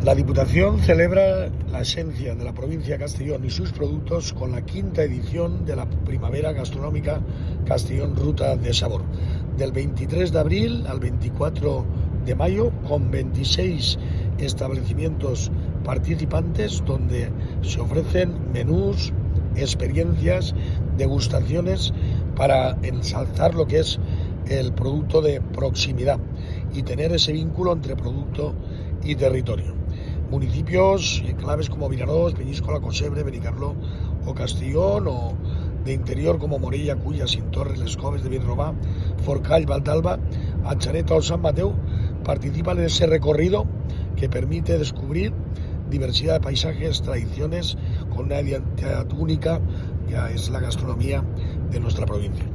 La Diputación celebra la esencia de la provincia de Castellón y sus productos con la quinta edición de la Primavera Gastronómica Castellón Ruta de Sabor, del 23 de abril al 24 de mayo, con 26 establecimientos participantes donde se ofrecen menús, experiencias, degustaciones para ensalzar lo que es el producto de proximidad y tener ese vínculo entre producto y territorio. Municipios claves como Vinaròs, Peñíscola, Cosebre, Benicarló o Castellón, o de interior como Morella, Culla, Cintorres, Les Coves de Vinromà, Forcall, Valtalba, Atxaneta o San Mateu participan en ese recorrido que permite descubrir diversidad de paisajes, tradiciones, con una identidad única que es la gastronomía de nuestra provincia.